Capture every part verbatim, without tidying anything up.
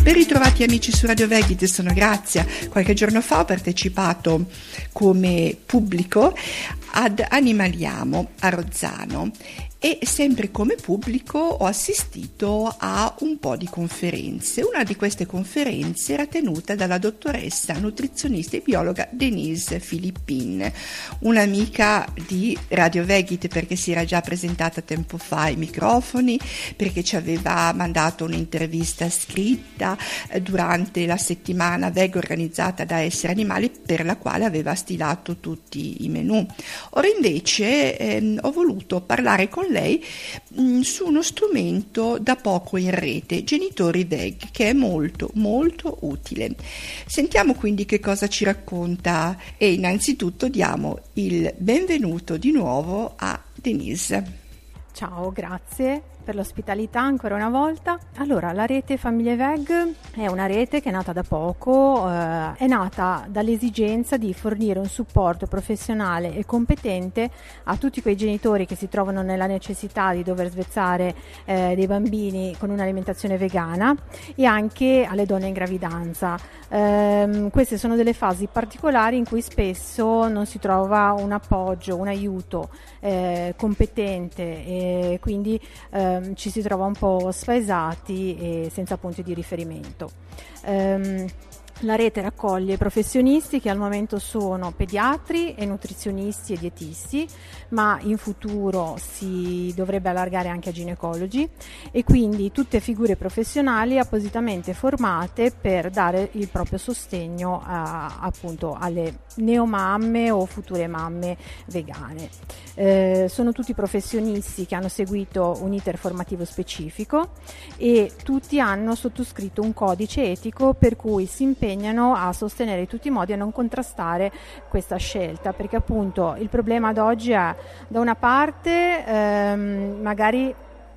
Ben ritrovati amici su Radio Veggie, sono Grazia. Qualche giorno fa ho partecipato come pubblico ad Animaliamo a Rozzano e sempre come pubblico ho assistito a un po' di conferenze. Una di queste conferenze era tenuta dalla dottoressa nutrizionista e biologa Denise Filippin, un'amica di Radio Veggie perché si era già presentata tempo fa ai microfoni, perché ci aveva mandato un'intervista scritta durante la settimana veg organizzata da Essere Animali, per la quale aveva stilato tutti i menù. Ora invece ehm, ho voluto parlare con lei mh, su uno strumento da poco in rete, Genitori Veg, che è molto molto utile. Sentiamo quindi che cosa ci racconta e innanzitutto diamo il benvenuto di nuovo a Denise. Ciao, grazie per l'ospitalità ancora una volta. Allora, la rete Famiglie Veg è una rete che è nata da poco, eh, è nata dall'esigenza di fornire un supporto professionale e competente a tutti quei genitori che si trovano nella necessità di dover svezzare eh, dei bambini con un'alimentazione vegana e anche alle donne in gravidanza. Eh, queste sono delle fasi particolari in cui spesso non si trova un appoggio, un aiuto eh, competente e quindi eh, ci si trova un po' spaesati e senza punti di riferimento. Um, La rete raccoglie professionisti che al momento sono pediatri e nutrizionisti e dietisti, ma in futuro si dovrebbe allargare anche a ginecologi, e quindi tutte figure professionali appositamente formate per dare il proprio sostegno a, appunto alle neomamme o future mamme vegane. Eh, sono tutti professionisti che hanno seguito un iter formativo specifico e tutti hanno sottoscritto un codice etico per cui si impegnano a sostenere in tutti i modi a non contrastare questa scelta, perché appunto il problema ad oggi è da una parte ehm, magari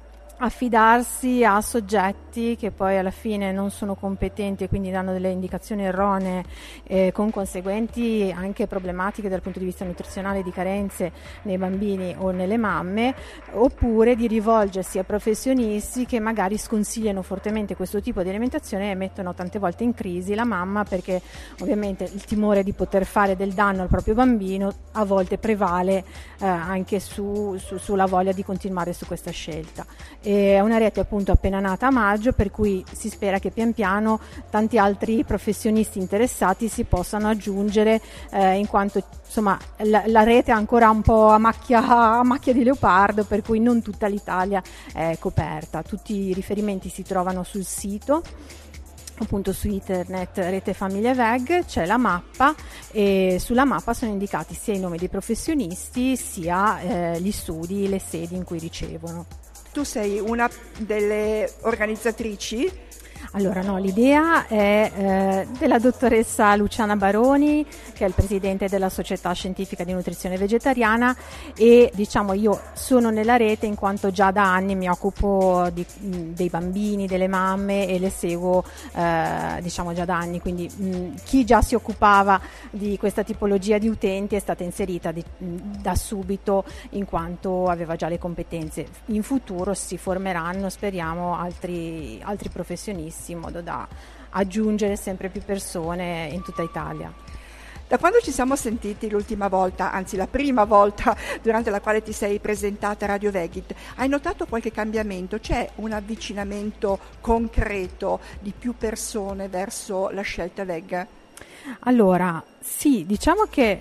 affidarsi a soggetti che poi alla fine non sono competenti e quindi danno delle indicazioni erronee eh, con conseguenti anche problematiche dal punto di vista nutrizionale, di carenze nei bambini o nelle mamme, oppure di rivolgersi a professionisti che magari sconsigliano fortemente questo tipo di alimentazione e mettono tante volte in crisi la mamma, perché ovviamente il timore di poter fare del danno al proprio bambino a volte prevale eh, anche su, su, sulla voglia di continuare su questa scelta. È una rete appunto appena nata a maggio, per cui si spera che pian piano tanti altri professionisti interessati si possano aggiungere, eh, in quanto insomma la, la rete è ancora un po' a macchia, a macchia di leopardo, per cui non tutta l'Italia è coperta. Tutti i riferimenti si trovano sul sito, appunto su internet Rete Famiglie Veg, c'è la mappa e sulla mappa sono indicati sia i nomi dei professionisti sia eh, gli studi, le sedi in cui ricevono. Tu sei una delle organizzatrici? Allora no, l'idea è eh, della dottoressa Luciana Baroni, che è il presidente della Società Scientifica di Nutrizione Vegetariana, e diciamo io sono nella rete in quanto già da anni mi occupo di, dei bambini, delle mamme, e le seguo eh, diciamo già da anni, quindi mh, chi già si occupava di questa tipologia di utenti è stata inserita di, mh, da subito in quanto aveva già le competenze. In futuro si formeranno, speriamo, altri, altri professionisti in modo da aggiungere sempre più persone in tutta Italia. Da quando ci siamo sentiti l'ultima volta, anzi la prima volta durante la quale ti sei presentata a Radio Veggie, hai notato qualche cambiamento? C'è un avvicinamento concreto di più persone verso la scelta veg? Allora, sì, diciamo che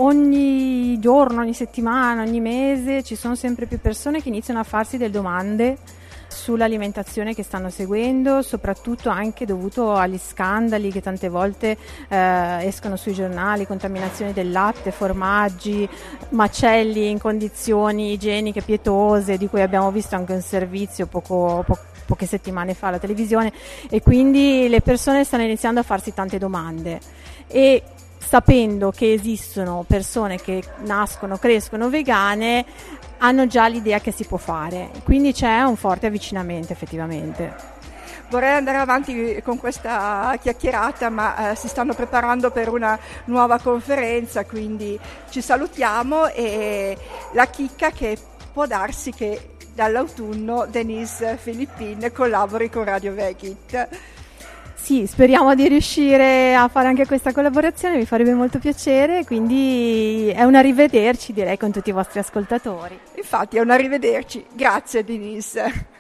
ogni giorno, ogni settimana, ogni mese ci sono sempre più persone che iniziano a farsi delle domande sull'alimentazione che stanno seguendo, soprattutto anche dovuto agli scandali che tante volte eh, escono sui giornali, contaminazioni del latte, formaggi, macelli in condizioni igieniche pietose, di cui abbiamo visto anche un servizio poco, po- poche settimane fa alla televisione, e quindi le persone stanno iniziando a farsi tante domande, e sapendo che esistono persone che nascono, crescono vegane, hanno già l'idea che si può fare, quindi c'è un forte avvicinamento effettivamente. Vorrei andare avanti con questa chiacchierata, ma eh, si stanno preparando per una nuova conferenza, quindi ci salutiamo, e la chicca che può darsi che dall'autunno Denise Filippin collabori con Radio Veggie. Sì, speriamo di riuscire a fare anche questa collaborazione, mi farebbe molto piacere, quindi è un arrivederci direi con tutti i vostri ascoltatori. Infatti è un arrivederci, grazie Denise.